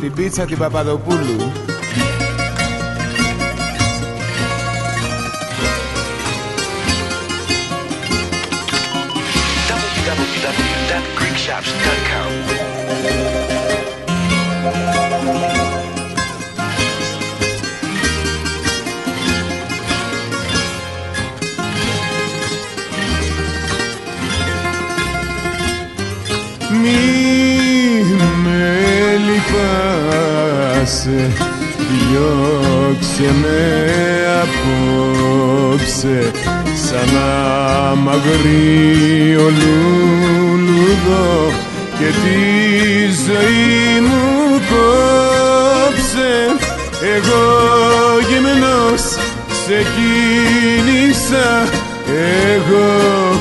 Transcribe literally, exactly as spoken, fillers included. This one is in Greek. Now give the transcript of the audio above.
την πίτσα την Παπαδοπούλου. double-u double-u double-u dot greek shops dot com. Μη με λυπάσαι, διώξε με απόψε σαν αμαγρίο λουλουδό και τη ζωή μου κόψε. Εγώ γυμνός σε κίνησα, εγώ